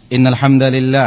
إن الحمد لله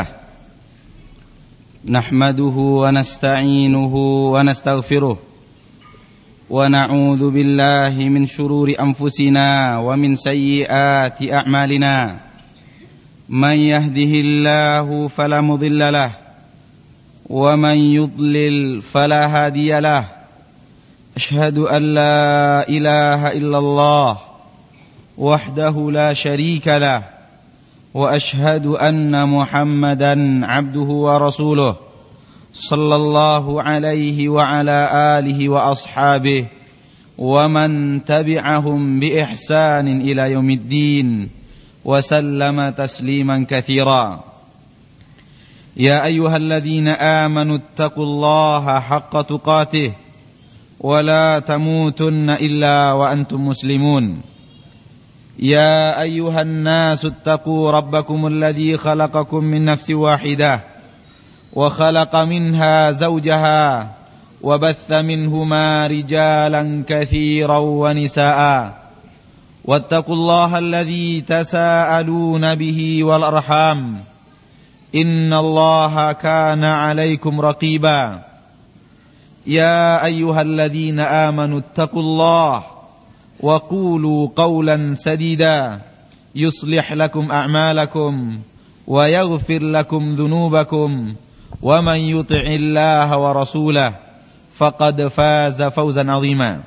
نحمده ونستعينه ونستغفره ونعوذ بالله من شرور أنفسنا ومن سيئات أعمالنا من يهده الله فلا مضل له ومن يضلل فلا هادي له أشهد أن لا إله إلا الله وحده لا شريك له وأشهد أن محمدا عبده ورسوله صلى الله عليه وعلى آله وأصحابه ومن تبعهم بإحسان إلى يوم الدين وسلم تسليما كثيرا يا أيها الذين آمنوا اتقوا الله حق تقاته ولا تموتن إلا وأنتم مسلمون يا أيها الناس اتقوا ربكم الذي خلقكم من نفس واحدة وخلق منها زوجها وبث منهما رجالا كثيرا ونساء واتقوا الله الذي تساءلون به والأرحام إن الله كان عليكم رقيبا يا أيها الذين آمنوا اتقوا الله وقولوا قولا سديدا يصلح لكم أعمالكم ويغفر لكم ذنوبكم ومن يطع الله ورسوله فقد فاز فوزا عظيما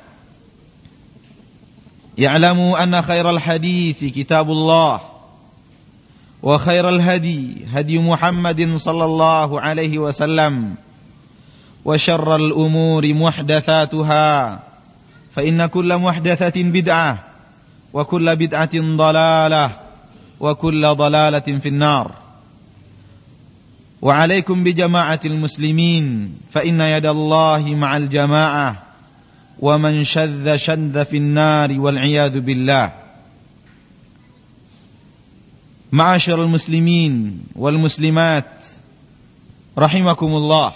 يعلموا أن خير الحديث كتاب الله وخير الهدي هدي محمد صلى الله عليه وسلم وشر الأمور محدثاتها فإن كل محدثة بدعة وكل بدعة ضلالة وكل ضلالة في النار وعليكم بجماعة المسلمين فإن يد الله مع الجماعة ومن شذ شذ في النار والعياذ بالله معاشر المسلمين والمسلمات رحمكم الله.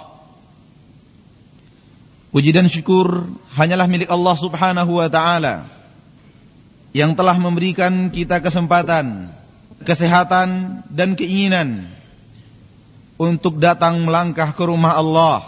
Puji dan syukur hanyalah milik Allah subhanahu wa ta'ala yang telah memberikan kita kesempatan, kesehatan dan keinginan untuk datang melangkah ke rumah Allah,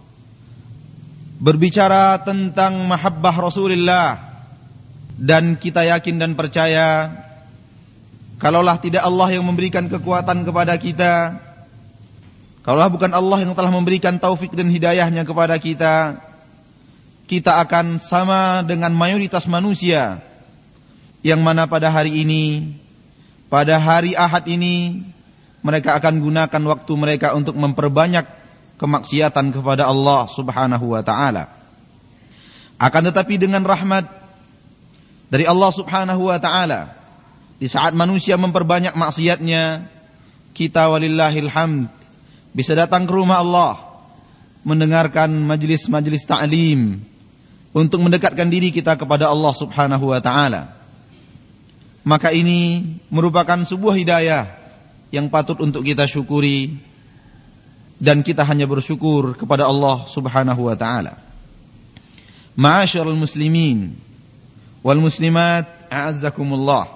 berbicara tentang mahabbah Rasulullah, dan kita yakin dan percaya kalaulah tidak Allah yang memberikan kekuatan kepada kita, kalaulah bukan Allah yang telah memberikan taufik dan hidayahnya kepada kita, kita akan sama dengan mayoritas manusia yang mana pada hari ini, pada hari Ahad ini, mereka akan gunakan waktu mereka untuk memperbanyak kemaksiatan kepada Allah subhanahu wa ta'ala. Akan tetapi dengan rahmat dari Allah subhanahu wa ta'ala, di saat manusia memperbanyak maksiatnya, kita walillahil hamd bisa datang ke rumah Allah, mendengarkan majlis-majlis ta'lim untuk mendekatkan diri kita kepada Allah subhanahu wa ta'ala. Maka ini merupakan sebuah hidayah yang patut untuk kita syukuri, dan kita hanya bersyukur kepada Allah subhanahu wa ta'ala. Ma'asyiral muslimin wal muslimat, a'azzakumullah.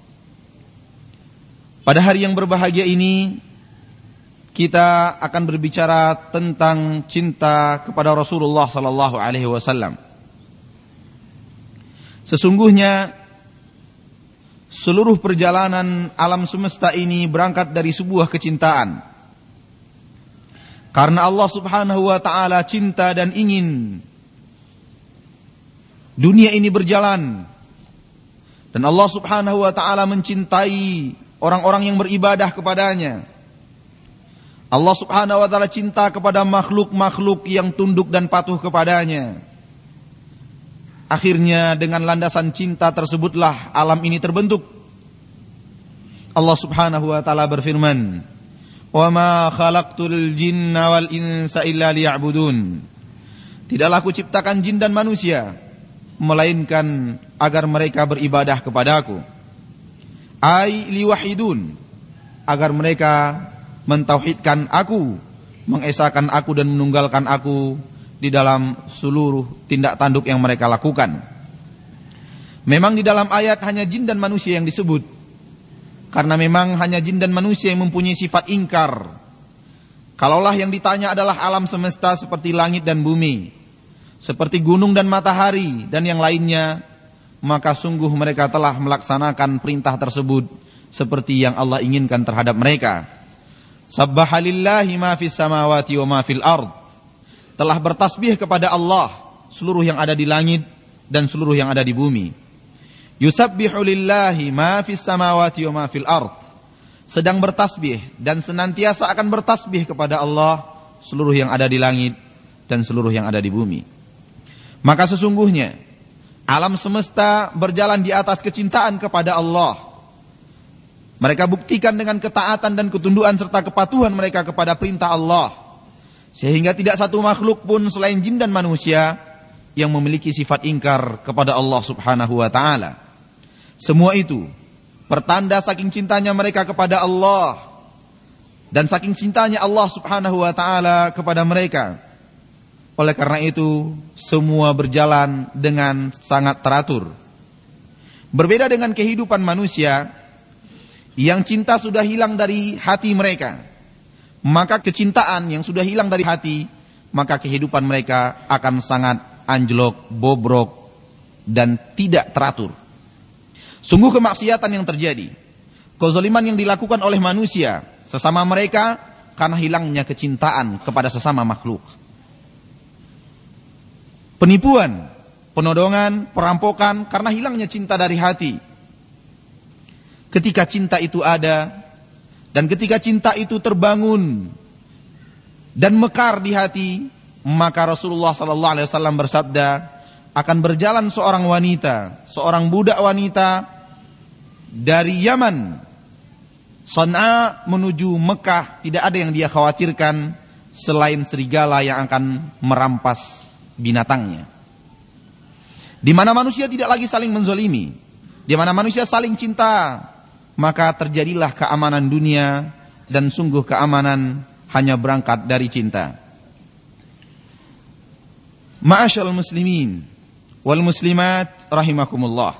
Pada hari yang berbahagia ini, kita akan berbicara tentang cinta kepada Rasulullah sallallahu alaihi wasallam. Sesungguhnya seluruh perjalanan alam semesta ini berangkat dari sebuah kecintaan. Karena Allah subhanahu wa ta'ala cinta dan ingin dunia ini berjalan, dan Allah subhanahu wa ta'ala mencintai orang-orang yang beribadah kepadanya. Allah subhanahu wa ta'ala cinta kepada makhluk-makhluk yang tunduk dan patuh kepadanya. Akhirnya dengan landasan cinta tersebutlah alam ini terbentuk. Allah subhanahu wa ta'ala berfirman, "Wa ma khalaqtul jinna wal insa illa liya'budun." Tidaklah aku ciptakan jin dan manusia melainkan agar mereka beribadah kepadaku. Ai liwahidun, agar mereka mentauhidkan aku, mengesahkan aku dan menunggalkan aku di dalam seluruh tindak tanduk yang mereka lakukan. Memang di dalam ayat hanya jin dan manusia yang disebut, Karena memang hanya jin dan manusia yang mempunyai sifat ingkar. Kalaulah yang ditanya adalah alam semesta seperti langit dan bumi, seperti gunung dan matahari dan yang lainnya, maka sungguh mereka telah melaksanakan perintah tersebut seperti yang Allah inginkan terhadap mereka. Sabbahalillahi ma fis samawati wa ma fil ard. Telah bertasbih kepada Allah seluruh yang ada di langit dan seluruh yang ada di bumi. Yusabbihu lillahi ma fis samawati wa ma fil ard. Sedang bertasbih dan senantiasa akan bertasbih kepada Allah seluruh yang ada di langit dan seluruh yang ada di bumi. Maka sesungguhnya alam semesta berjalan di atas kecintaan kepada Allah. Mereka buktikan dengan ketaatan dan ketundukan serta kepatuhan mereka kepada perintah Allah. Sehingga tidak satu makhluk pun selain jin dan manusia yang memiliki sifat ingkar kepada Allah subhanahu wa ta'ala. Semua itu pertanda saking cintanya mereka kepada Allah dan saking cintanya Allah subhanahu wa ta'ala kepada mereka. Oleh karena itu semua berjalan dengan sangat teratur. Berbeda dengan kehidupan manusia yang cinta sudah hilang dari hati mereka. Maka kecintaan yang sudah hilang dari hati, maka kehidupan mereka akan sangat anjlok, bobrok dan tidak teratur. Sungguh kemaksiatan yang terjadi, kezaliman yang dilakukan oleh manusia sesama mereka karena hilangnya kecintaan kepada sesama makhluk. Penipuan, penodongan, perampokan karena hilangnya cinta dari hati. Ketika cinta itu ada dan ketika cinta itu terbangun dan mekar di hati, maka Rasulullah SAW bersabda, akan berjalan seorang wanita, seorang budak wanita dari Yaman, San'a menuju Mekah. Tidak ada yang dia khawatirkan selain serigala yang akan merampas binatangnya. Di mana manusia tidak lagi saling menzalimi, di mana manusia saling cinta, maka terjadilah keamanan dunia dan sungguh keamanan hanya berangkat dari cinta. Ma'asyiral muslimin wal muslimat rahimakumullah.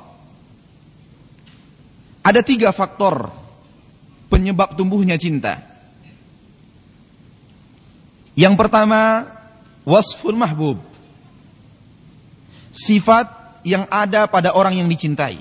Ada 3 faktor penyebab tumbuhnya cinta. Yang pertama, wasful mahbub. Sifat yang ada pada orang yang dicintai.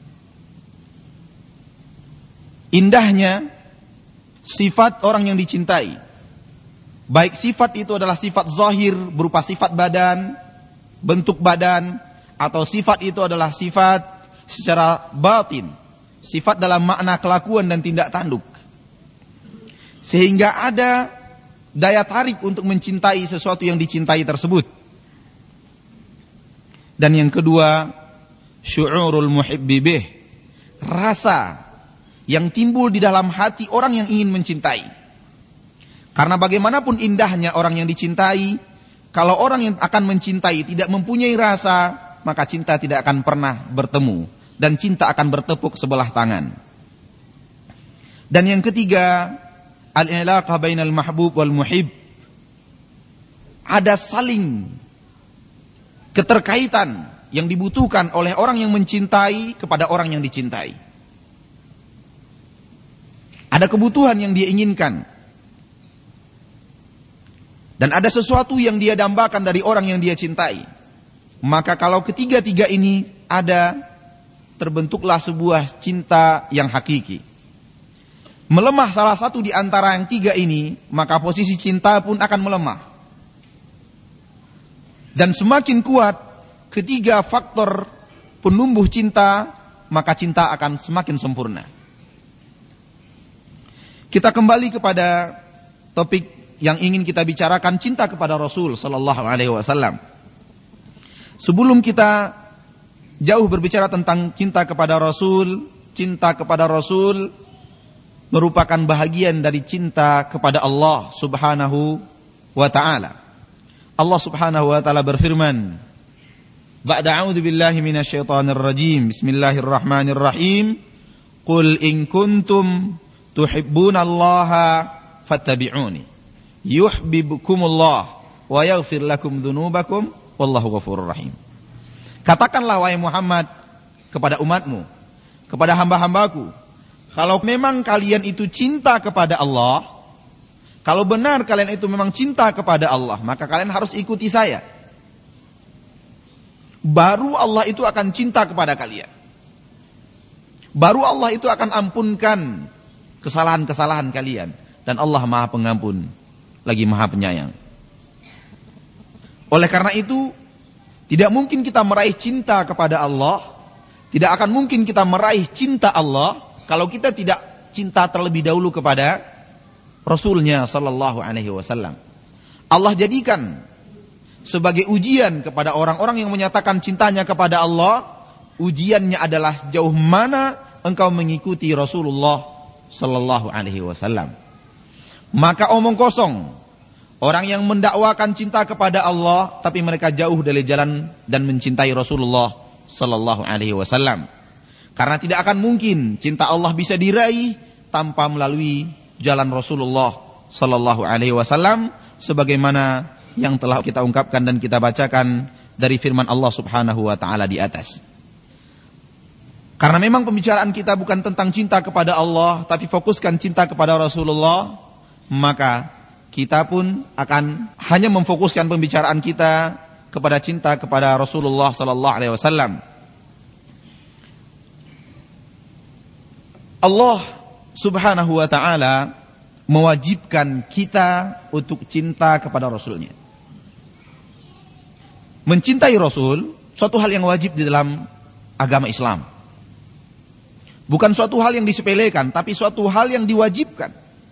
Indahnya sifat orang yang dicintai. Baik sifat itu adalah sifat zahir berupa sifat badan, bentuk badan, atau sifat itu adalah sifat secara batin, sifat dalam makna kelakuan dan tindak tanduk. Sehingga ada daya tarik untuk mencintai sesuatu yang dicintai tersebut. Dan yang kedua, syu'urul muhibbi bih, rasa yang timbul di dalam hati orang yang ingin mencintai. Karena bagaimanapun indahnya orang yang dicintai, kalau orang yang akan mencintai tidak mempunyai rasa, maka cinta tidak akan pernah bertemu dan cinta akan bertepuk sebelah tangan. Dan yang ketiga, al-ilaqah bainal mahbub wal muhib. Ada saling keterkaitan yang dibutuhkan oleh orang yang mencintai kepada orang yang dicintai. Ada kebutuhan yang dia inginkan. Dan ada sesuatu yang dia dambakan dari orang yang dia cintai. Maka kalau ketiga-tiga ini ada, terbentuklah sebuah cinta yang hakiki. Melemah salah satu di antara yang 3 ini, maka posisi cinta pun akan melemah. Dan semakin kuat ketiga faktor penumbuh cinta, maka cinta akan semakin sempurna. Kita kembali kepada topik yang ingin kita bicarakan, cinta kepada Rasul sallallahu alaihi wasallam. Sebelum kita jauh berbicara tentang cinta kepada Rasul, cinta kepada Rasul merupakan bahagian dari cinta kepada Allah Subhanahu wa ta'ala. Allah Subhanahu wa ta'ala berfirman, ba'da a'udzu billahi minasyaitonir rajim, bismillahirrahmanirrahim, qul in kuntum tuhibbunallaha fattabi'uni yuhibbukumullah wa yaghfir lakum dzunubakum wallahu ghafurur rahim. Katakanlah wahai Muhammad kepada umatmu, kepada hamba-hambaku, kalau memang kalian itu cinta kepada Allah, kalau benar kalian itu memang cinta kepada Allah, maka kalian harus ikuti saya. Baru Allah itu akan cinta kepada kalian. Baru Allah itu akan ampunkan kesalahan-kesalahan kalian. Dan Allah Maha Pengampun, lagi Maha Penyayang. Oleh karena itu, tidak mungkin kita meraih cinta kepada Allah, tidak akan mungkin kita meraih cinta Allah kalau kita tidak cinta terlebih dahulu kepada Rasulnya sallallahu alaihi wasallam. Allah jadikan sebagai ujian kepada orang-orang yang menyatakan cintanya kepada Allah, ujiannya adalah sejauh mana engkau mengikuti Rasulullah sallallahu alaihi wasallam. Maka omong kosong orang yang mendakwakan cinta kepada Allah tapi mereka jauh dari jalan dan mencintai Rasulullah sallallahu alaihi wasallam. Karena tidak akan mungkin cinta Allah bisa diraih tanpa melalui jalan Rasulullah sallallahu alaihi wasallam sebagaimana yang telah kita ungkapkan dan kita bacakan dari firman Allah Subhanahu wa taala di atas. Karena memang pembicaraan kita bukan tentang cinta kepada Allah tapi fokuskan cinta kepada Rasulullah, maka kita pun akan hanya memfokuskan pembicaraan kita kepada cinta kepada Rasulullah sallallahu alaihi wasallam. Allah Subhanahu wa taala mewajibkan kita untuk cinta kepada Rasulnya. Mencintai Rasul suatu hal yang wajib di dalam agama Islam. Bukan suatu hal yang disepelekan, tapi suatu hal yang diwajibkan.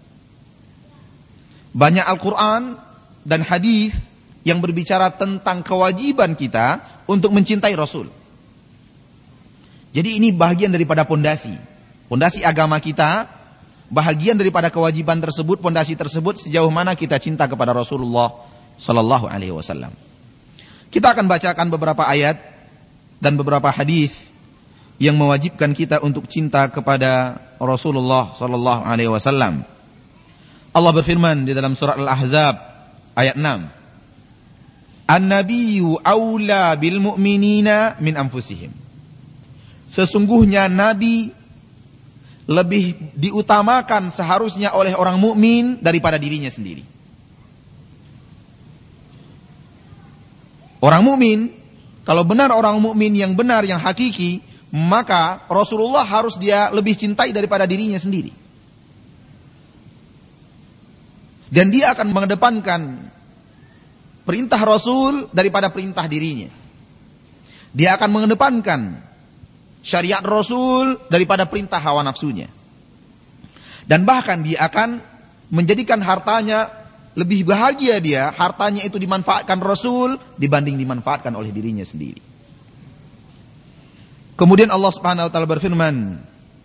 Banyak Al-Quran dan hadis yang berbicara tentang kewajiban kita untuk mencintai Rasul. Jadi ini bahagian daripada pondasi agama kita, bahagian daripada kewajiban tersebut, pondasi tersebut sejauh mana kita cinta kepada Rasulullah sallallahu alaihi wasallam. Kita akan bacakan beberapa ayat dan beberapa hadis yang mewajibkan kita untuk cinta kepada Rasulullah sallallahu alaihi wasallam. Allah berfirman di dalam surah Al-Ahzab ayat 6. An-nabiyyu aula bil mu'minina min anfusihim. Sesungguhnya Nabi lebih diutamakan seharusnya oleh orang mukmin daripada dirinya sendiri. Orang mukmin, kalau benar orang mukmin yang benar, yang hakiki, maka Rasulullah harus dia lebih cintai daripada dirinya sendiri. Dan dia akan mengedepankan perintah Rasul daripada perintah dirinya. Dia akan mengedepankan syariat Rasul daripada perintah hawa nafsunya. Dan bahkan dia akan menjadikan hartanya, lebih bahagia dia, hartanya itu dimanfaatkan Rasul dibanding dimanfaatkan oleh dirinya sendiri. Kemudian Allah Subhanahu wa taala berfirman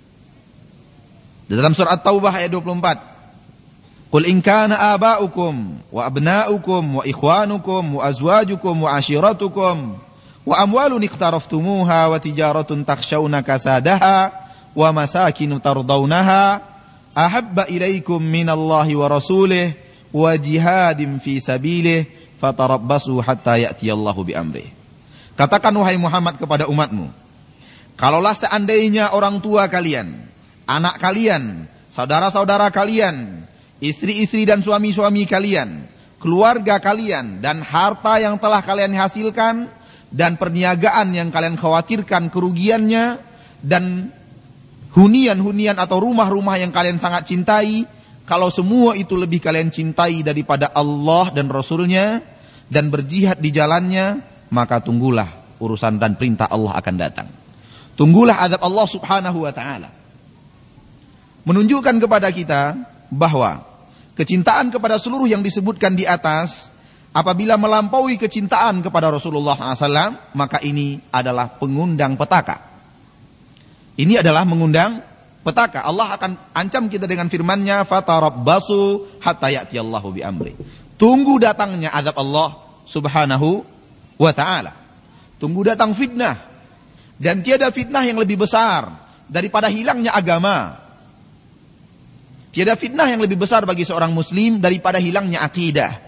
di dalam surah At-Taubah ayat 24. Qul in kana aba'ukum wa abna'ukum wa ikhwanukum wa azwajukum wa ashiratukum wa amwalun iqtaraftumuha wa tijaratun takhshawna kasadaha wa masakinu tardawnaha ahabba ilaikum minallahi wa rasulih wa jihadin fi sabilih fatarabbasu hatta ya'tiyallahu bi amrih. Katakan wahai Muhammad kepada umatmu, kalaulah seandainya orang tua kalian, anak kalian, saudara-saudara kalian, istri-istri dan suami-suami kalian, keluarga kalian, dan harta yang telah kalian hasilkan, dan perniagaan yang kalian khawatirkan kerugiannya, dan hunian-hunian atau rumah-rumah yang kalian sangat cintai, kalau semua itu lebih kalian cintai daripada Allah dan Rasulnya, dan berjihad di jalannya, maka tunggulah urusan dan perintah Allah akan datang. Tunggulah azab Allah Subhanahu wa ta'ala. Menunjukkan kepada kita bahwa kecintaan kepada seluruh yang disebutkan di atas, apabila melampaui kecintaan kepada Rasulullah SAW, maka ini adalah pengundang petaka. Ini adalah mengundang petaka. Allah akan ancam kita dengan firman-Nya, fatarabbasu hatta ya'tiyallahu bi amri. Tunggu datangnya azab Allah Subhanahu wa ta'ala. Tunggu datang fitnah. Dan tiada fitnah yang lebih besar daripada hilangnya agama. Tiada fitnah yang lebih besar bagi seorang muslim daripada hilangnya akidah.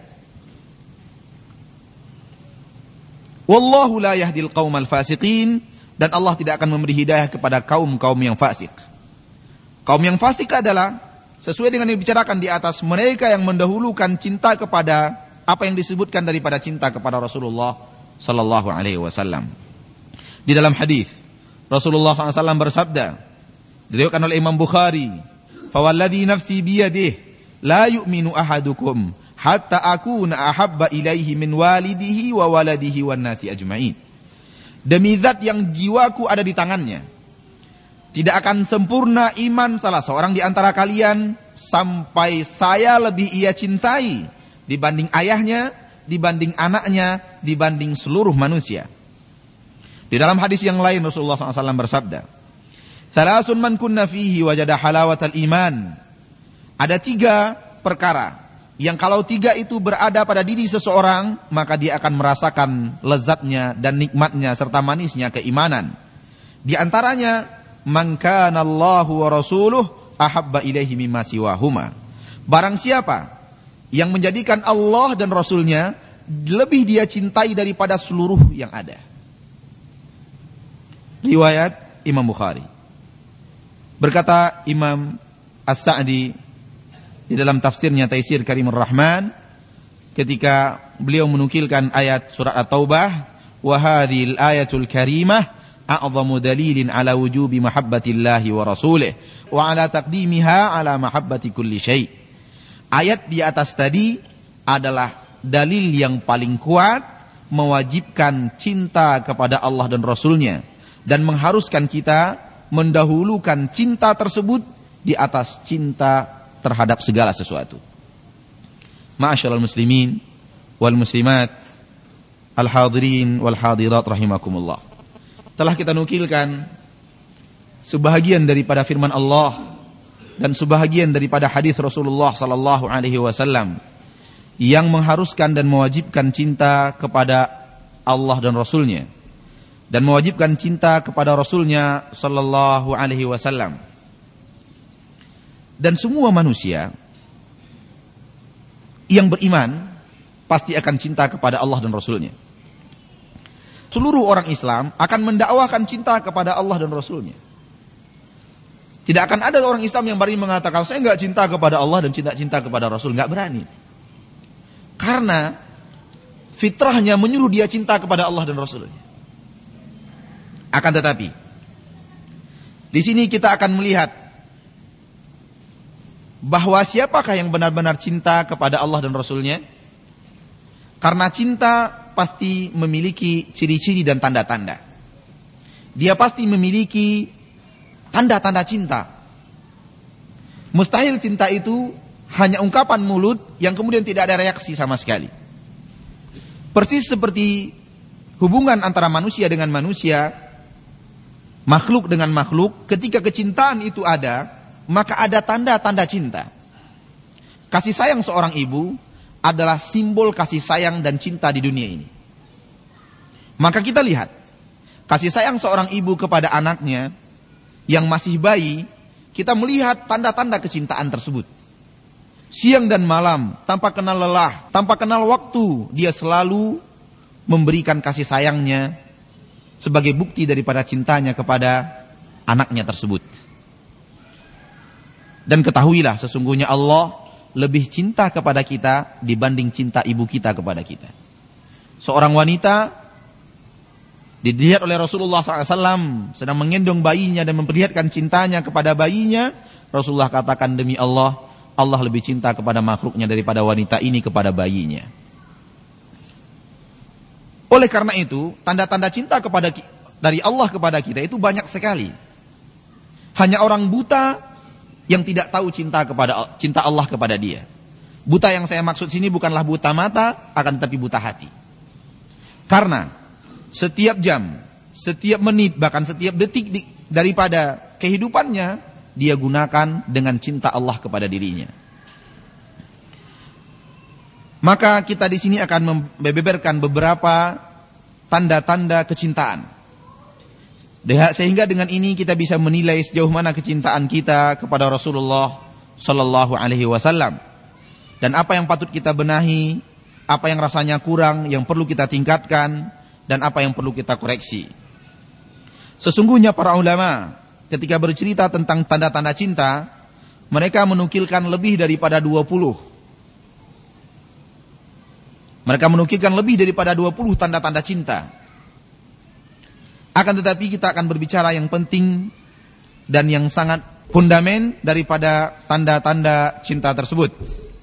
Wallahu la yahdil qaumal fasiqin, dan Allah tidak akan memberi hidayah kepada kaum-kaum yang fasik. Kaum yang fasik adalah sesuai dengan yang dibicarakan di atas, mereka yang mendahulukan cinta kepada apa yang disebutkan daripada cinta kepada Rasulullah sallallahu alaihi wasallam. Di dalam hadis Rasulullah SAW bersabda, diriwayatkan oleh Imam Bukhari, "Fawalladhi nafsi biyadihi la yu'minu ahadukum hatta akuna ahabba ilaihi min walidihi wa waladihi wan nasi ajma'in." Demi zat yang jiwaku ada di tangannya, tidak akan sempurna iman salah seorang di antara kalian sampai saya lebih ia cintai dibanding ayahnya, dibanding anaknya, dibanding seluruh manusia. Di dalam hadis yang lain Rasulullah SAW bersabda, "Thalathun man kunna fihi wajada halawatal iman." Ada 3 perkara yang kalau 3 itu berada pada diri seseorang, maka dia akan merasakan lezatnya dan nikmatnya serta manisnya keimanan. Di antaranya, man kana Allahu wa rasuluh ahabba ilaihi mimma siwahuma. Barang siapa yang menjadikan Allah dan Rasulnya lebih dia cintai daripada seluruh yang ada. Riwayat Imam Bukhari. Berkata Imam As-Sa'di di dalam tafsirnya Taisir Karimur Rahman, ketika beliau menukilkan ayat surat At-Taubah, wa hadhil ayatul karimah a'zamu dalilin ala wujubi mahabbatillahi wa rasulih wa ala taqdimiha ala mahabbati kulli syai'. Ayat di atas tadi adalah dalil yang paling kuat mewajibkan cinta kepada Allah dan Rasulnya, dan mengharuskan kita mendahulukan cinta tersebut di atas cinta terhadap segala sesuatu. Ma'asyiral muslimin wal muslimat, al-hadirin wal hadirat rahimakumullah. Telah kita nukilkan sebahagian daripada firman Allah dan sebahagian daripada hadis Rasulullah sallallahu alaihi wasallam yang mengharuskan dan mewajibkan cinta kepada Allah dan Rasulnya, dan mewajibkan cinta kepada Rasulnya sallallahu alaihi wasallam. Dan semua manusia yang beriman pasti akan cinta kepada Allah dan Rasulnya. Seluruh orang Islam akan mendakwahkan cinta kepada Allah dan Rasulnya. Tidak akan ada orang Islam yang berani mengatakan, saya enggak cinta kepada Allah dan cinta kepada Rasul. Enggak berani. Karena fitrahnya menyuruh dia cinta kepada Allah dan Rasulnya. Akan tetapi, di sini kita akan melihat bahwa siapakah yang benar-benar cinta kepada Allah dan Rasulnya. Karena cinta pasti memiliki ciri-ciri dan tanda-tanda. Dia pasti memiliki tanda-tanda cinta. Mustahil cinta itu hanya ungkapan mulut yang kemudian tidak ada reaksi sama sekali. Persis seperti hubungan antara manusia dengan manusia, makhluk dengan makhluk, ketika kecintaan itu ada, maka ada tanda-tanda cinta. Kasih sayang seorang ibu adalah simbol kasih sayang dan cinta di dunia ini. Maka kita lihat, kasih sayang seorang ibu kepada anaknya yang masih bayi, kita melihat tanda-tanda kecintaan tersebut. Siang dan malam, tanpa kenal lelah, tanpa kenal waktu, dia selalu memberikan kasih sayangnya sebagai bukti daripada cintanya kepada anaknya tersebut. Dan ketahuilah, sesungguhnya Allah lebih cinta kepada kita dibanding cinta ibu kita kepada kita. Seorang wanita dilihat oleh Rasulullah SAW sedang menggendong bayinya dan memperlihatkan cintanya kepada bayinya. Rasulullah katakan, demi Allah, Allah lebih cinta kepada makhluknya daripada wanita ini kepada bayinya. Oleh karena itu, tanda-tanda cinta dari Allah kepada kita itu banyak sekali. Hanya orang buta yang tidak tahu cinta Allah kepada dia. Buta yang saya maksud sini bukanlah buta mata, akan tetapi buta hati. Karena setiap jam, setiap menit, bahkan setiap detik daripada kehidupannya, dia gunakan dengan cinta Allah kepada dirinya. Maka kita di sini akan membeberkan beberapa tanda-tanda kecintaan. Sehingga dengan ini kita bisa menilai sejauh mana kecintaan kita kepada Rasulullah sallallahu alaihi wasallam, dan apa yang patut kita benahi, apa yang rasanya kurang yang perlu kita tingkatkan, dan apa yang perlu kita koreksi. Sesungguhnya para ulama ketika bercerita tentang tanda-tanda cinta, mereka menukilkan lebih daripada 20. Mereka menukilkan lebih daripada 20 tanda-tanda cinta. Akan tetapi kita akan berbicara yang penting dan yang sangat fundamen daripada tanda-tanda cinta tersebut.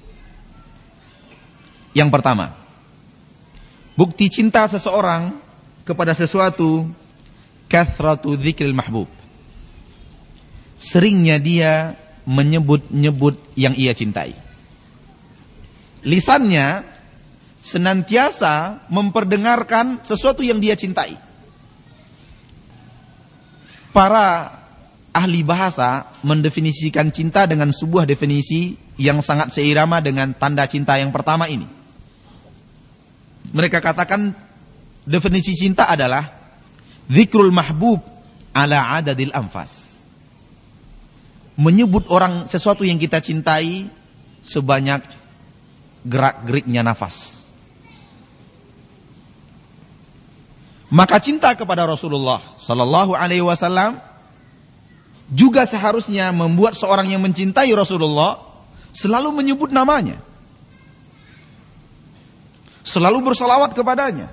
Yang pertama, bukti cinta seseorang kepada sesuatu, kathratu dzikril mahbub. Seringnya dia menyebut-nyebut yang ia cintai. Lisannya senantiasa memperdengarkan sesuatu yang dia cintai. Para ahli bahasa mendefinisikan cinta dengan sebuah definisi yang sangat seirama dengan tanda cinta yang pertama ini. Mereka katakan definisi cinta adalah dzikrul mahbub ala adadil anfas. Menyebut orang sesuatu yang kita cintai sebanyak gerak-geriknya nafas. Maka cinta kepada Rasulullah sallallahu alaihi wasallam juga seharusnya membuat seorang yang mencintai Rasulullah selalu menyebut namanya. Selalu bersalawat kepadanya.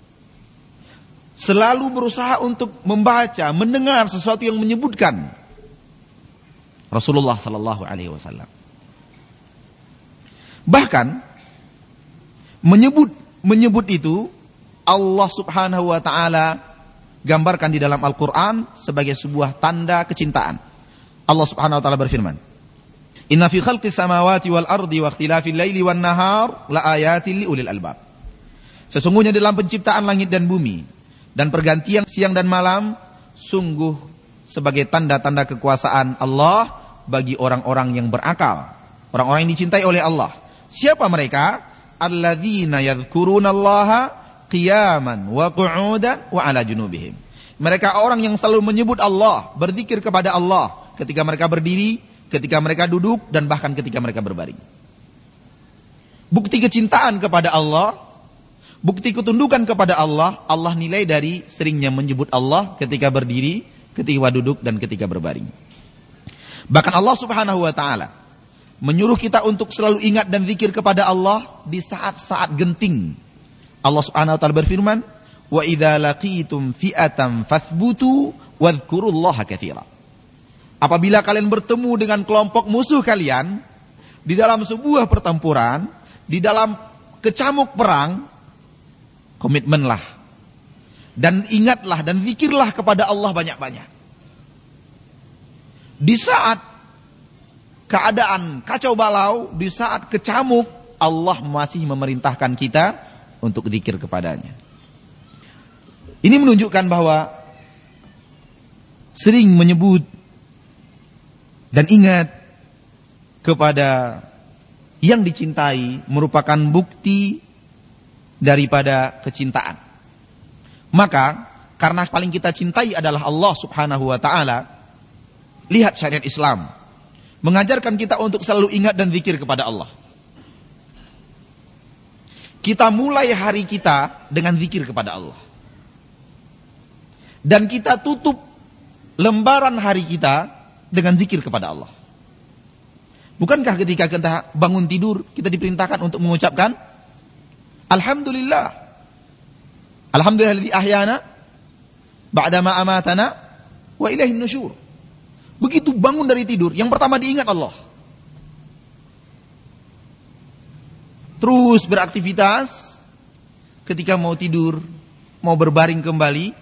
Selalu berusaha untuk membaca, mendengar sesuatu yang menyebutkan Rasulullah sallallahu alaihi wasallam. Bahkan menyebut itu Allah Subhanahu wa taala gambarkan di dalam Al-Qur'an sebagai sebuah tanda kecintaan. Allah Subhanahu wa taala berfirman, "Inna fi khalqis samawati wal ardi wa ikhtilafil laili wan nahar la ayatin liulil albab." Sesungguhnya dalam penciptaan langit dan bumi dan pergantian siang dan malam sungguh sebagai tanda-tanda kekuasaan Allah bagi orang-orang yang berakal, orang-orang yang dicintai oleh Allah. Siapa mereka? Alladzina yadhkurunallaha qiyaman wa qu'udan wa ala junubihim. Mereka orang yang selalu menyebut Allah, berzikir kepada Allah ketika mereka berdiri, ketika mereka duduk, dan bahkan ketika mereka berbaring. Bukti kecintaan kepada Allah, bukti ketundukan kepada Allah, Allah nilai dari seringnya menyebut Allah ketika berdiri, ketika duduk, dan ketika berbaring. Bahkan Allah Subhanahu wa taala menyuruh kita untuk selalu ingat dan zikir kepada Allah di saat-saat genting. Allah Subhanahu wa taala berfirman, "Wa idza laqitum fi'atan fathbutu wadhkurullaha katsira." Apabila kalian bertemu dengan kelompok musuh kalian di dalam sebuah pertempuran, di dalam kecamuk perang, komitmenlah dan ingatlah dan zikirlah kepada Allah banyak-banyak. Di saat keadaan kacau balau, di saat kecamuk, Allah masih memerintahkan kita untuk zikir kepadanya. Ini menunjukkan bahwa sering menyebut dan ingat kepada yang dicintai merupakan bukti daripada kecintaan. Maka karena paling kita cintai adalah Allah Subhanahu wa taala, lihat syariat Islam mengajarkan kita untuk selalu ingat dan zikir kepada Allah. Kita mulai hari kita dengan zikir kepada Allah. Dan kita tutup lembaran hari kita dengan zikir kepada Allah. Bukankah ketika kita bangun tidur, kita diperintahkan untuk mengucapkan Alhamdulillah. Alhamdulillahilladzi ahyana ba'dama amatana wa ilaihin nusyur. Begitu bangun dari tidur, yang pertama diingat Allah. Terus beraktivitas, ketika mau tidur, mau berbaring kembali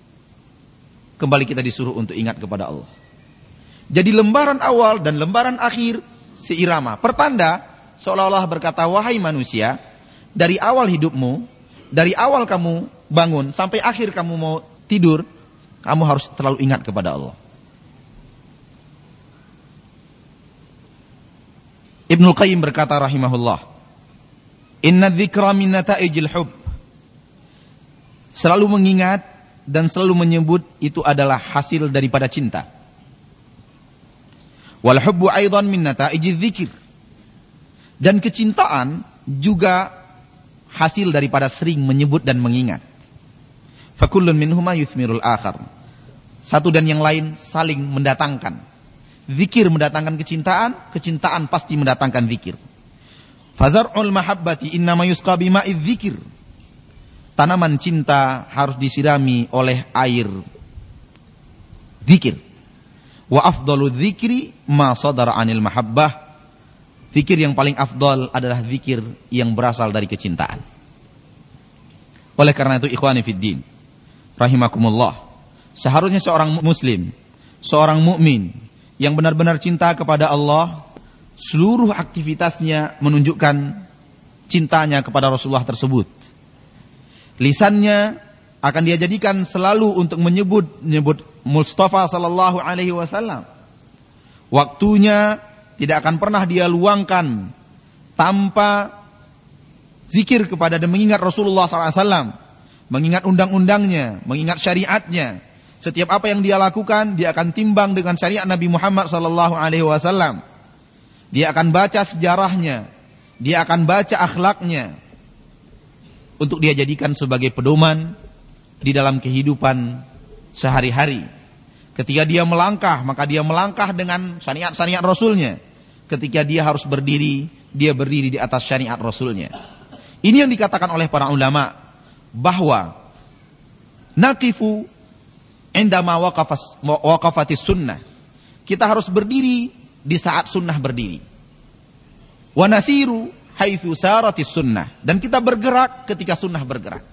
kita disuruh untuk ingat kepada Allah. Jadi lembaran awal dan lembaran akhir seirama. Pertanda seolah-olah berkata, wahai manusia, dari awal hidupmu, dari awal kamu bangun sampai akhir kamu mau tidur, kamu harus terlalu ingat kepada Allah. Ibnul Qayyim berkata rahimahullah, inna dzikra min nata'ijil hub. Selalu mengingat dan selalu menyebut itu adalah hasil daripada cinta. Wal hubbu aidan min nata'ijiz dzikir. Dan kecintaan juga hasil daripada sering menyebut dan mengingat. Fakullun minhuma yuthmirul akhar. Satu dan yang lain saling mendatangkan. Zikir mendatangkan kecintaan, kecintaan pasti mendatangkan zikir. Fazar'ul mahabbati innama yusqa bima'iz zikir. Tanaman cinta harus disirami oleh air zikir. Wa afdalu dzikri ma sadara 'anil mahabbah. Zikir yang paling afdal adalah zikir yang berasal dari kecintaan. Oleh karena itu ikhwani fiddin rahimakumullah, seharusnya seorang muslim, seorang mukmin yang benar-benar cinta kepada Allah, seluruh aktivitasnya menunjukkan cintanya kepada Rasulullah tersebut. Lisannya akan dia jadikan selalu untuk menyebut Mustafa sallallahu alaihi wasallam. Waktunya tidak akan pernah dia luangkan tanpa zikir kepada dan mengingat Rasulullah sallallahu alaihi wasallam, mengingat undang-undangnya, mengingat syariatnya. Setiap apa yang dia lakukan, dia akan timbang dengan syariat Nabi Muhammad sallallahu alaihi wasallam. Dia akan baca sejarahnya, dia akan baca akhlaknya, untuk dia jadikan sebagai pedoman di dalam kehidupan sehari-hari. Ketika dia melangkah, maka dia melangkah dengan syariat-syariat Rasulnya. Ketika dia harus berdiri, dia berdiri di atas syariat Rasulnya. Ini yang dikatakan oleh para ulama, bahwa naqifu indama waqafatis sunnah. Kita harus berdiri di saat sunnah berdiri. Wa nasiru haitsu saratis sunnah. Dan kita bergerak ketika sunnah bergerak.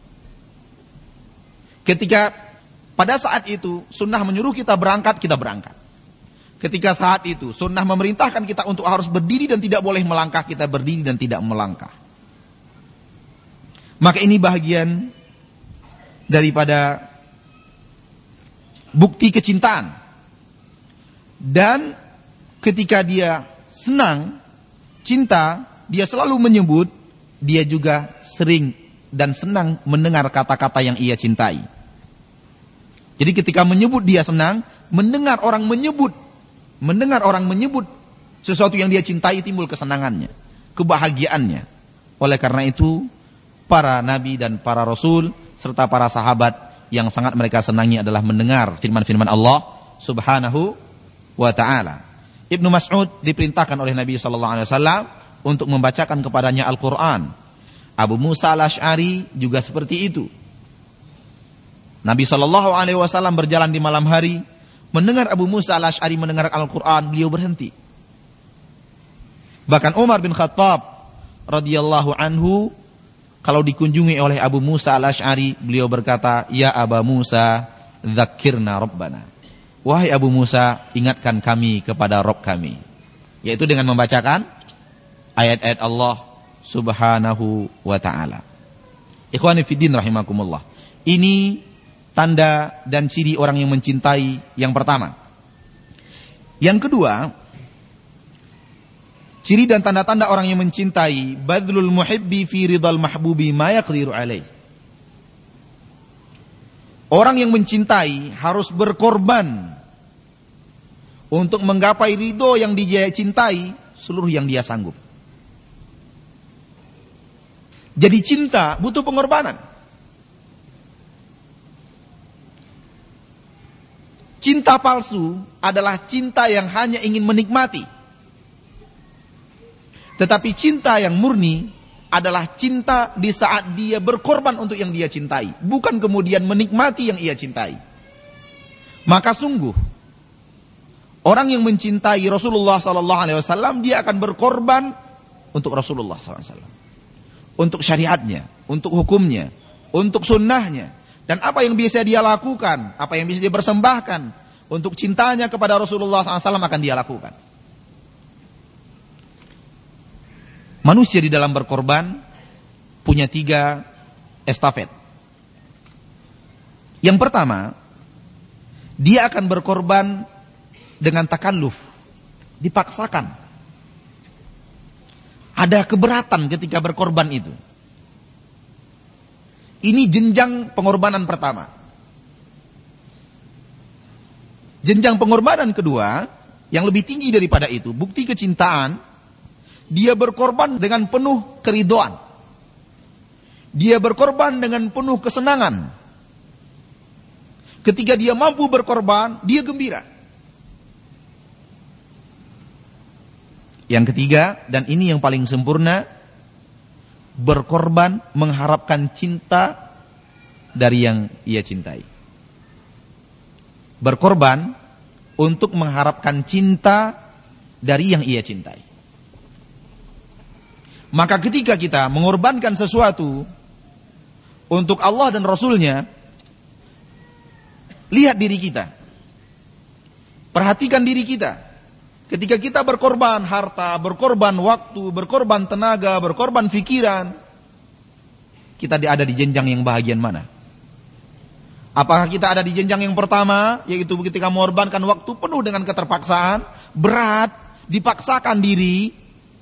Ketika pada saat itu sunnah menyuruh kita berangkat, kita berangkat. Ketika saat itu sunnah memerintahkan kita untuk harus berdiri dan tidak boleh melangkah, kita berdiri dan tidak melangkah. Maka ini bahagian daripada bukti kecintaan. Dan ketika dia senang, cinta, dia selalu menyebut, dia juga sering dan senang mendengar kata-kata yang ia cintai. Jadi ketika menyebut dia senang, mendengar orang menyebut sesuatu yang dia cintai, timbul kesenangannya, kebahagiaannya. Oleh karena itu, para nabi dan para rasul serta para sahabat yang sangat mereka senangi adalah mendengar firman-firman Allah Subhanahu wa taala. Ibnu Mas'ud diperintahkan oleh Nabi sallallahu alaihi wasallam untuk membacakan kepadanya Al-Qur'an. Abu Musa Al-Asy'ari juga seperti itu. Nabi sallallahu alaihi wasallam berjalan di malam hari, mendengar Abu Musa Al-Asy'ari mendengar Al-Qur'an, beliau berhenti. Bahkan Umar bin Khattab radhiyallahu anhu, kalau dikunjungi oleh Abu Musa Al-Asy'ari, beliau berkata, "Ya Aba Musa, dzakirna Rabbana." Wahai Abu Musa, ingatkan kami kepada Rabb kami. Yaitu dengan membacakan ayat-ayat Allah Subhanahu wa ta'ala. Ikhwani fiddin rahimakumullah. Ini tanda dan ciri orang yang mencintai yang pertama. Yang kedua, ciri dan tanda-tanda orang yang mencintai, badlul muhibbi fi ridal mahbubi ma yaqdiru alaih. Orang yang mencintai harus berkorban untuk menggapai ridho yang dia cintai seluruh yang dia sanggup. Jadi cinta butuh pengorbanan. Cinta palsu adalah cinta yang hanya ingin menikmati. Tetapi cinta yang murni adalah cinta di saat dia berkorban untuk yang dia cintai, bukan kemudian menikmati yang ia cintai. Maka sungguh orang yang mencintai Rasulullah sallallahu alaihi wasallam, dia akan berkorban untuk Rasulullah sallallahu alaihi wasallam, untuk syariatnya, untuk hukumnya, untuk sunnahnya, dan apa yang bisa dia lakukan, apa yang bisa dia persembahkan untuk cintanya kepada Rasulullah sallallahu alaihi wasallam akan dia lakukan. Manusia di dalam berkorban punya 3 estafet. Yang pertama, dia akan berkorban dengan takalluf, dipaksakan. Ada keberatan ketika berkorban itu. Ini jenjang pengorbanan pertama. Jenjang pengorbanan kedua, yang lebih tinggi daripada itu, bukti kecintaan, dia berkorban dengan penuh keridhaan. Dia berkorban dengan penuh kesenangan. Ketika dia mampu berkorban, dia gembira. Yang ketiga, dan ini yang paling sempurna, berkorban mengharapkan cinta dari yang ia cintai. Berkorban untuk mengharapkan cinta dari yang ia cintai. Maka ketika kita mengorbankan sesuatu untuk Allah dan Rasulnya, lihat diri kita. Perhatikan diri kita. Ketika kita berkorban harta, berkorban waktu, berkorban tenaga, berkorban pikiran, kita ada di jenjang yang bahagian mana? Apakah kita ada di jenjang yang pertama, yaitu ketika mengorbankan waktu penuh dengan keterpaksaan, berat, dipaksakan diri,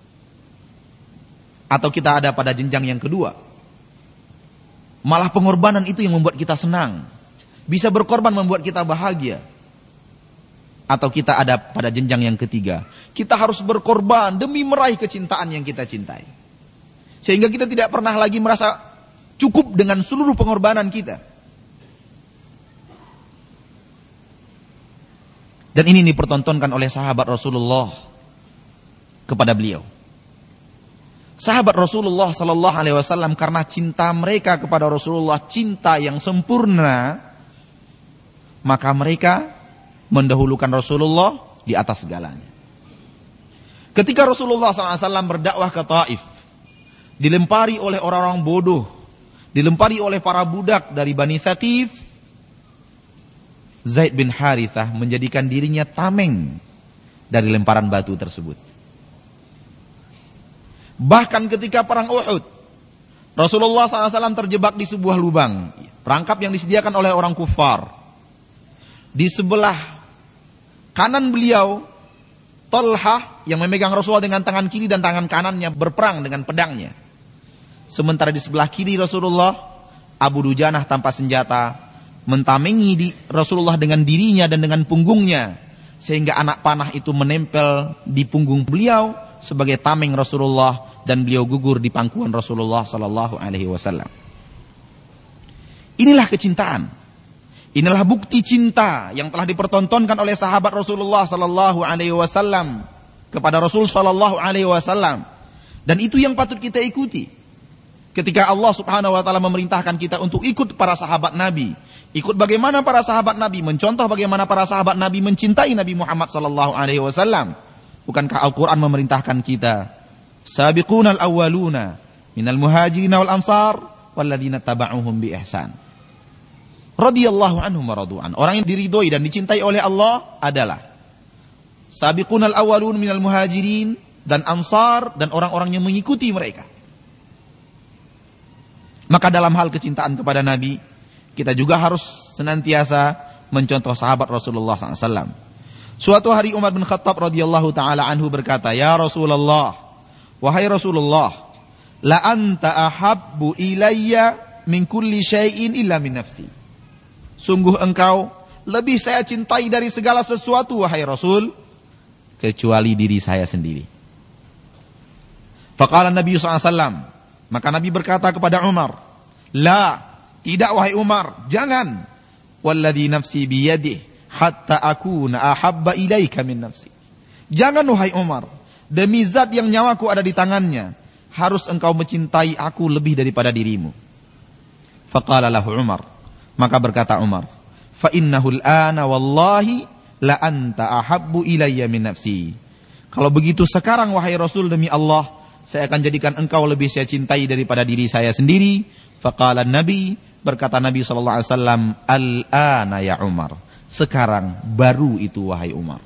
atau kita ada pada jenjang yang kedua? Malah pengorbanan itu yang membuat kita senang. Bisa berkorban membuat kita bahagia. Atau kita ada pada jenjang yang ketiga. Kita harus berkorban demi meraih kecintaan yang kita cintai. Sehingga kita tidak pernah lagi merasa cukup dengan seluruh pengorbanan kita. Dan ini dipertontonkan oleh sahabat Rasulullah kepada beliau. Sahabat Rasulullah sallallahu alaihi wasallam, karena cinta mereka kepada Rasulullah, cinta yang sempurna, maka mereka mendahulukan Rasulullah di atas segalanya. Ketika Rasulullah SAW berdakwah ke Taif, dilempari oleh orang-orang bodoh, dilempari oleh para budak dari Bani Thaqif, Zaid bin Harithah menjadikan dirinya tameng dari lemparan batu tersebut. Bahkan ketika perang Uhud, Rasulullah SAW terjebak di sebuah lubang, perangkap yang disediakan oleh orang kufar. Di sebelah kanan beliau, Talhah yang memegang Rasulullah dengan tangan kiri dan tangan kanannya berperang dengan pedangnya. Sementara di sebelah kiri Rasulullah, Abu Dujanah tanpa senjata mentamengi di Rasulullah dengan dirinya dan dengan punggungnya, sehingga anak panah itu menempel di punggung beliau sebagai tameng Rasulullah, dan beliau gugur di pangkuan Rasulullah sallallahu alaihi wasallam. Inilah kecintaan. Inilah bukti cinta yang telah dipertontonkan oleh sahabat Rasulullah sallallahu alaihi wasallam kepada Rasul sallallahu alaihi wasallam, dan itu yang patut kita ikuti. Ketika Allah Subhanahu wa taala memerintahkan kita untuk ikut para sahabat Nabi, ikut bagaimana para sahabat Nabi, mencontoh bagaimana para sahabat Nabi mencintai Nabi Muhammad sallallahu alaihi wasallam. Bukankah Al-Qur'an memerintahkan kita, sabiqunal awwaluna minal muhajirin wal ansar walladzina taba'uhum bi ihsan, radhiyallahu anhum wa radu'an. Orang yang diridhoi dan dicintai oleh Allah adalah sabiqunal awwalun minal muhajirin dan ansar, dan orang-orang yang mengikuti mereka. Maka dalam hal kecintaan kepada Nabi, kita juga harus senantiasa mencontoh sahabat Rasulullah SAW. Suatu hari Umar bin Khattab radhiyallahu ta'ala anhu berkata, "Ya Rasulullah, wahai Rasulullah, la anta ahabbu ilayya min kulli syai'in illa min nafsi." Sungguh engkau lebih saya cintai dari segala sesuatu, wahai Rasul, kecuali diri saya sendiri. Faqala Nabi SAW, maka Nabi berkata kepada Umar, "La, tidak wahai Umar, jangan. Walladhi nafsi biyadih hatta akuna ahabba ilaika min nafsi." Jangan wahai Umar, demi zat yang nyawaku ada di tangannya, harus engkau mencintai aku lebih daripada dirimu. Faqala lahu Umar, maka berkata Umar, "Fa innahul ana wallahi la anta ahabbu ilayya min nafsi." Kalau begitu sekarang wahai Rasul, demi Allah, saya akan jadikan engkau lebih saya cintai daripada diri saya sendiri. Faqala Nabi, berkata Nabi sallallahu alaihi wasallam, "Al-ana ya Umar." Sekarang baru itu wahai Umar.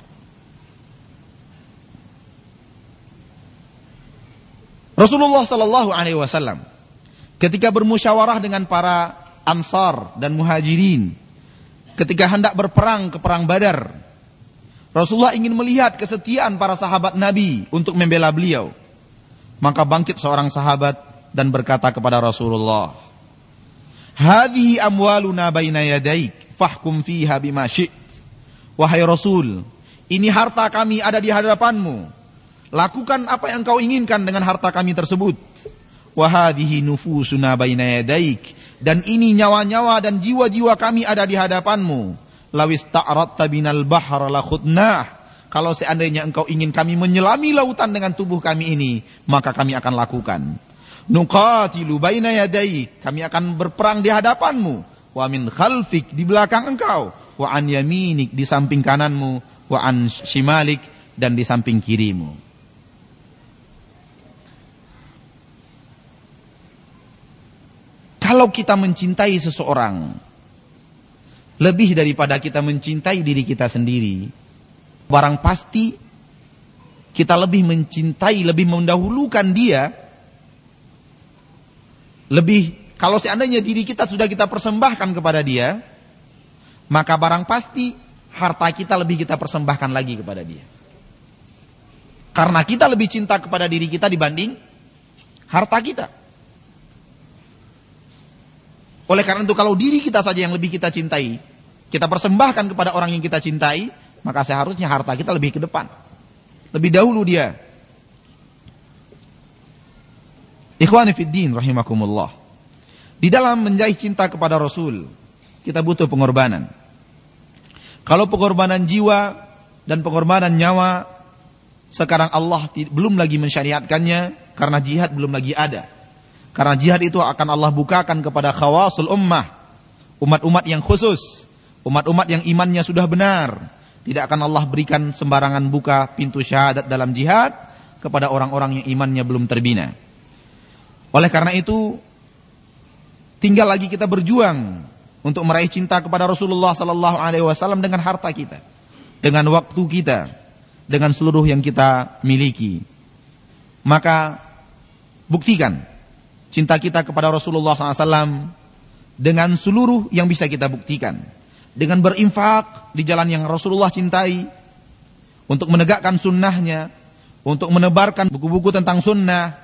Rasulullah sallallahu alaihi wasallam ketika bermusyawarah dengan para Ansar dan Muhajirin, ketika hendak berperang ke perang Badar, Rasulullah ingin melihat kesetiaan para sahabat Nabi untuk membela beliau. Maka bangkit seorang sahabat dan berkata kepada Rasulullah, "Hadhihi amwaluna baina yadaik, fahkum fiha bima syi'it." Wahai Rasul, ini harta kami ada di hadapanmu. Lakukan apa yang kau inginkan dengan harta kami tersebut. Wa hadhihi nufusuna baina yadaik, Dan ini nyawa-nyawa dan jiwa-jiwa kami ada di hadapanmu. Lawis ta'radta binal bahra la khudnah. Kalau seandainya engkau ingin kami menyelami lautan dengan tubuh kami ini, maka kami akan lakukan. Nuqatilu baina yadai, kami akan berperang di hadapanmu. Wa min khalfik, di belakang engkau. Wa an yaminik, di samping kananmu. Wa an shimalik, dan di samping kirimu. Kalau kita mencintai seseorang lebih daripada kita mencintai diri kita sendiri, barang pasti kita lebih mencintai, lebih mendahulukan dia. Lebih, kalau seandainya diri kita sudah kita persembahkan kepada dia, maka barang pasti harta kita lebih kita persembahkan lagi kepada dia. Karena kita lebih cinta kepada diri kita dibanding harta kita. Oleh karena itu kalau diri kita saja yang lebih kita cintai, kita persembahkan kepada orang yang kita cintai, maka seharusnya harta kita lebih ke depan. Lebih dahulu dia. Ikhwani fiddin rahimakumullah. Di dalam menjadi cinta kepada Rasul, kita butuh pengorbanan. Kalau pengorbanan jiwa dan pengorbanan nyawa, sekarang Allah belum lagi mensyariatkannya karena jihad belum lagi ada. Karena jihad itu akan Allah bukakan kepada khawasul ummah, umat-umat yang khusus, umat-umat yang imannya sudah benar. Tidak akan Allah berikan sembarangan buka pintu syahadat dalam jihad kepada orang-orang yang imannya belum terbina. Oleh karena itu, tinggal lagi kita berjuang untuk meraih cinta kepada Rasulullah sallallahu alaihi wasallam dengan harta kita, dengan waktu kita, dengan seluruh yang kita miliki. Maka buktikan cinta kita kepada Rasulullah SAW dengan seluruh yang bisa kita buktikan. Dengan berinfak di jalan yang Rasulullah cintai, untuk menegakkan sunnahnya, untuk menebarkan buku-buku tentang sunnah.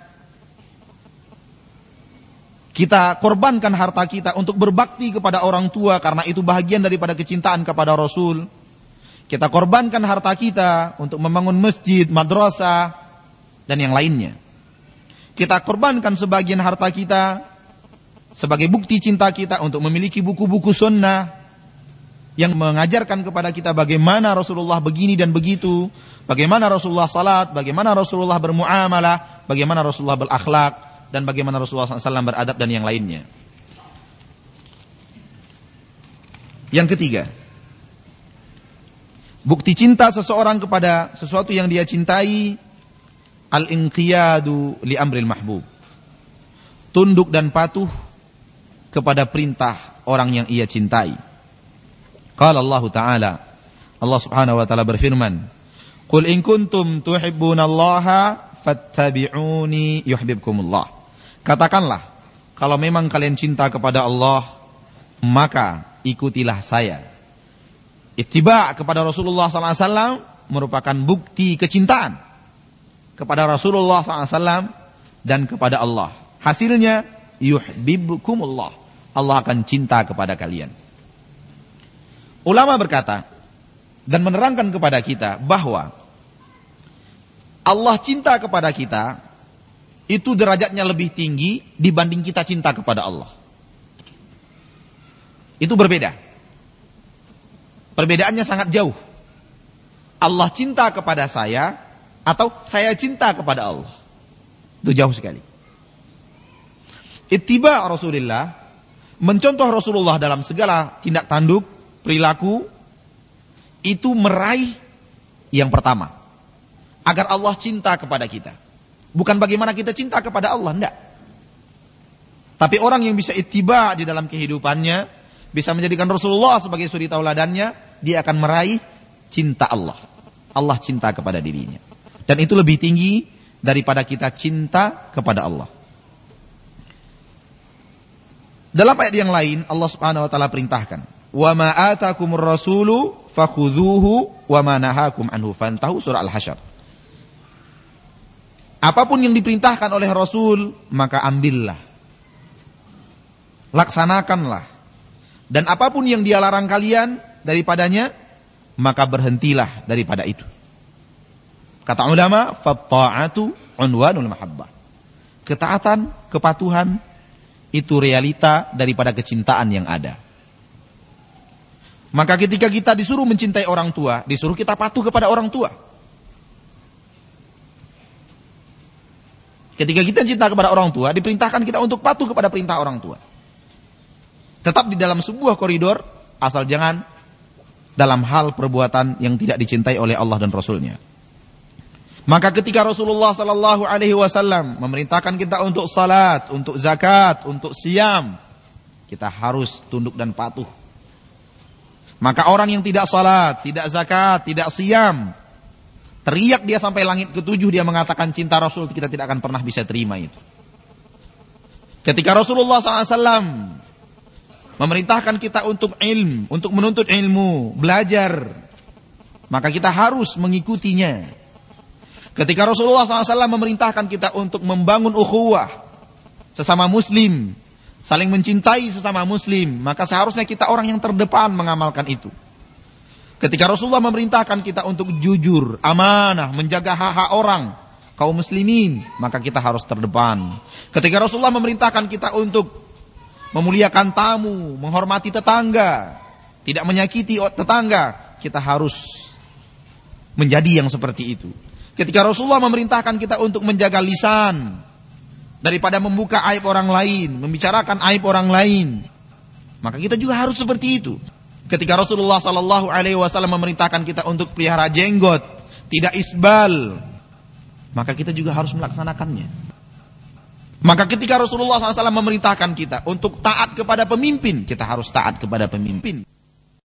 Kita korbankan harta kita untuk berbakti kepada orang tua, karena itu bahagian daripada kecintaan kepada Rasul. Kita korbankan harta kita untuk membangun masjid, madrasah, dan yang lainnya. Kita korbankan sebagian harta kita sebagai bukti cinta kita untuk memiliki buku-buku sunnah yang mengajarkan kepada kita bagaimana Rasulullah begini dan begitu, bagaimana Rasulullah salat, bagaimana Rasulullah bermuamalah, bagaimana Rasulullah berakhlak, dan bagaimana Rasulullah SAW beradab dan yang lainnya. Yang ketiga, bukti cinta seseorang kepada sesuatu yang dia cintai, al-inqiyadu li amril mahbub. Tunduk dan patuh kepada perintah orang yang ia cintai. Qala Allah Ta'ala, Allah Subhanahu wa Ta'ala berfirman, Qul in kuntum tuhibbunallaha fattabi'uni yuhibbukumullah. Katakanlah, kalau memang kalian cinta kepada Allah, maka ikutilah saya. Ittiba' kepada Rasulullah SAW merupakan bukti kecintaan kepada Rasulullah SAW dan kepada Allah. Hasilnya yuhibbukumullah, Allah akan cinta kepada kalian. Ulama berkata dan menerangkan kepada kita bahwa Allah cinta kepada kita itu derajatnya lebih tinggi dibanding kita cinta kepada Allah. Itu berbeda. Perbedaannya sangat jauh. Allah cinta kepada saya atau saya cinta kepada Allah. Itu jauh sekali. Ittiba Rasulullah, mencontoh Rasulullah dalam segala tindak tanduk, perilaku, itu meraih yang pertama, agar Allah cinta kepada kita. Bukan bagaimana kita cinta kepada Allah, enggak. Tapi orang yang bisa ittiba di dalam kehidupannya, bisa menjadikan Rasulullah sebagai suri tauladannya, dia akan meraih cinta Allah. Allah cinta kepada dirinya. Dan itu lebih tinggi daripada kita cinta kepada Allah. Dalam ayat yang lain Allah Subhanahu wa Ta'ala perintahkan, wa ma atakumur rasulu fakhudhuhu wa ma nahakum anhu fantahu, surah Al-Hasyr. Apapun yang diperintahkan oleh Rasul, maka ambillah, laksanakanlah. Dan apapun yang dia larang kalian daripadanya, maka berhentilah daripada itu. Kata ulama, fatta'atu unwanul mahabbah. Ketaatan, kepatuhan, Itu realita daripada kecintaan yang ada. Maka ketika kita disuruh mencintai orang tua, disuruh kita patuh kepada orang tua. Ketika kita cinta kepada orang tua, diperintahkan kita untuk patuh kepada perintah orang tua. Tetap di dalam sebuah koridor, asal jangan dalam hal perbuatan yang tidak dicintai oleh Allah dan Rasulnya. Maka ketika Rasulullah sallallahu alaihi wasallam memerintahkan kita untuk salat, untuk zakat, untuk siam, kita harus tunduk dan patuh. Maka orang yang tidak salat, tidak zakat, tidak siam, teriak dia sampai langit ketujuh, dia mengatakan cinta Rasul, kita tidak akan pernah bisa terima itu. Ketika Rasulullah SAW memerintahkan kita untuk ilmu, untuk menuntut ilmu, belajar, maka kita harus mengikutinya. Ketika Rasulullah SAW memerintahkan kita untuk membangun ukhuwah sesama muslim, saling mencintai sesama muslim, maka seharusnya kita orang yang terdepan mengamalkan itu. Ketika Rasulullah memerintahkan kita untuk jujur, amanah, menjaga hak-hak orang, kaum muslimin, maka kita harus terdepan. Ketika Rasulullah memerintahkan kita untuk memuliakan tamu, menghormati tetangga, tidak menyakiti tetangga, kita harus menjadi yang seperti itu. Ketika Rasulullah memerintahkan kita untuk menjaga lisan, daripada membuka aib orang lain, membicarakan aib orang lain, maka kita juga harus seperti itu. Ketika Rasulullah sallallahu alaihi wasallam memerintahkan kita untuk pelihara jenggot, tidak isbal, maka kita juga harus melaksanakannya. Maka ketika Rasulullah SAW memerintahkan kita untuk taat kepada pemimpin, kita harus taat kepada pemimpin.